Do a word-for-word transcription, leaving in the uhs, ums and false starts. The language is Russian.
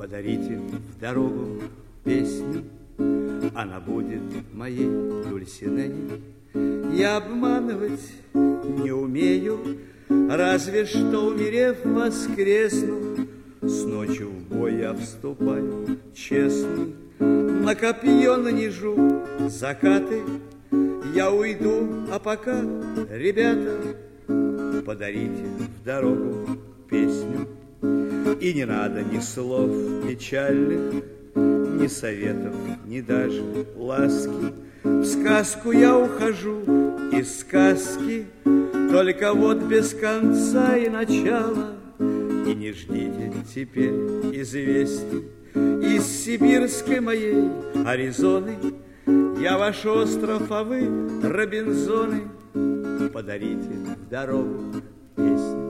Подарите в дорогу песню, она будет моей Дульсинеей. Я обманывать не умею, разве что, умерев, воскресну. С ночью в бой я вступаю честный, на копье нанижу закаты. Я уйду, а пока, ребята, подарите в дорогу песню. И не надо ни слов печальных, ни советов, ни даже ласки. В сказку я ухожу из сказки, только вот без конца и начала. И не ждите теперь известий из сибирской моей Аризоны. Я ваш остров, а вы Робинзоны. Подарите в дорогу песню.